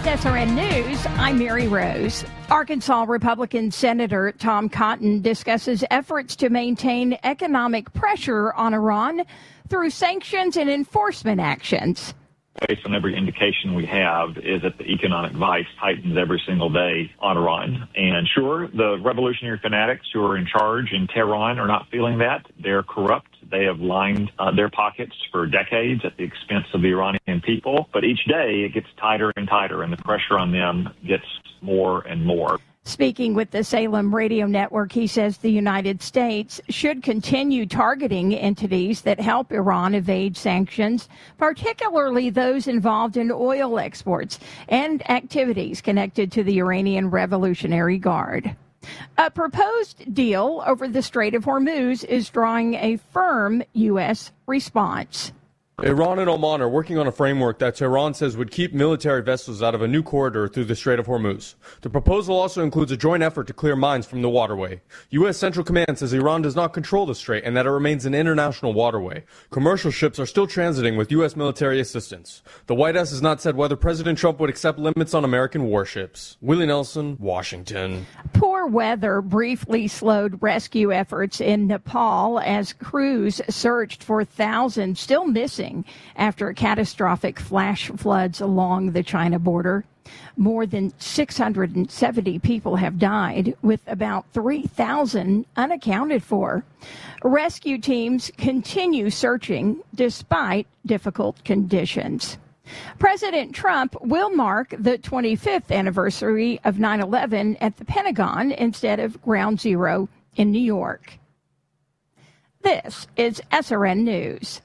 SRN News, I'm Mary Rose. Arkansas Republican Senator Tom Cotton discusses efforts to maintain economic pressure on Iran through sanctions and enforcement actions. Based on every indication we have is that the economic vice tightens every single day on Iran. And sure, the revolutionary fanatics who are in charge in Tehran are not feeling that. They're corrupt. They have lined their pockets for decades at the expense of the Iranian people. But each day it gets tighter and tighter, and the pressure on them gets more and more. Speaking with the Salem Radio Network, he says the United States should continue targeting entities that help Iran evade sanctions, particularly those involved in oil exports and activities connected to the Iranian Revolutionary Guard. A proposed deal over the Strait of Hormuz is drawing a firm U.S. response. Iran and Oman are working on a framework that Tehran says would keep military vessels out of a new corridor through the Strait of Hormuz. The proposal also includes a joint effort to clear mines from the waterway. U.S. Central Command says Iran does not control the strait and that it remains an international waterway. Commercial ships are still transiting with U.S. military assistance. The White House has not said whether President Trump would accept limits on American warships. Willie Nelson, Washington. Poor weather briefly slowed rescue efforts in Nepal as crews searched for thousands still missing after catastrophic flash floods along the China border. More than 670 people have died, with about 3,000 unaccounted for. Rescue teams continue searching despite difficult conditions. President Trump will mark the 25th anniversary of 9/11 at the Pentagon instead of Ground Zero in New York. This is SRN News.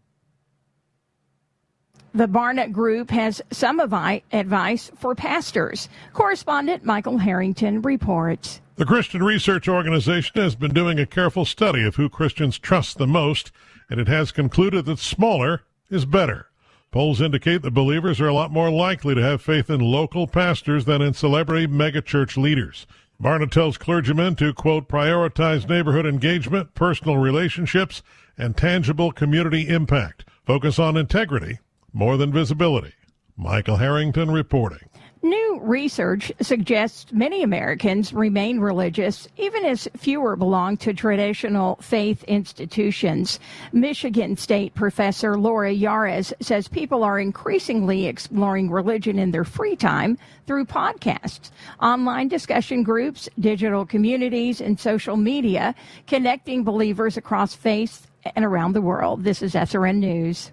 The Barna Group has some advice for pastors. Correspondent Michael Harrington reports. The Christian Research Organization has been doing a careful study of who Christians trust the most, and it has concluded that smaller is better. Polls indicate that believers are a lot more likely to have faith in local pastors than in celebrity megachurch leaders. Barna tells clergymen to, quote, prioritize neighborhood engagement, personal relationships, and tangible community impact. Focus on integrity more than visibility. Michael Harrington reporting. New research suggests many Americans remain religious, even as fewer belong to traditional faith institutions. Michigan State professor Laura Yares says people are increasingly exploring religion in their free time through podcasts, online discussion groups, digital communities, and social media, connecting believers across faiths and around the world. This is SRN News.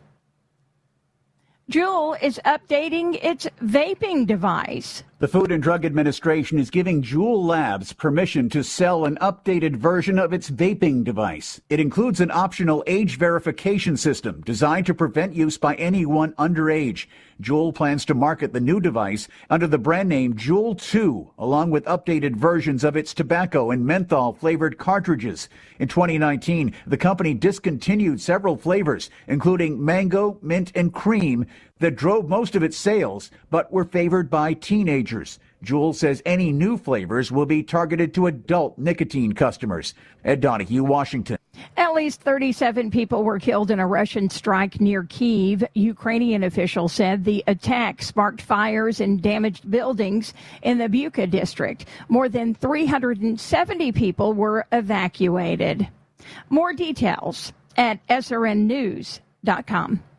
Juul is updating its vaping device. The Food and Drug Administration is giving Juul Labs permission to sell an updated version of its vaping device. It includes an optional age verification system designed to prevent use by anyone underage. Juul plans to market the new device under the brand name Juul 2, along with updated versions of its tobacco and menthol-flavored cartridges. In 2019, the company discontinued several flavors, including mango, mint, and cream, that drove most of its sales, but were favored by teenagers. Juul says any new flavors will be targeted to adult nicotine customers. Ed Donahue, Washington. At least 37 people were killed in a Russian strike near Kyiv. Ukrainian officials said the attack sparked fires and damaged buildings in the Bucha district. More than 370 people were evacuated. More details at srnnews.com.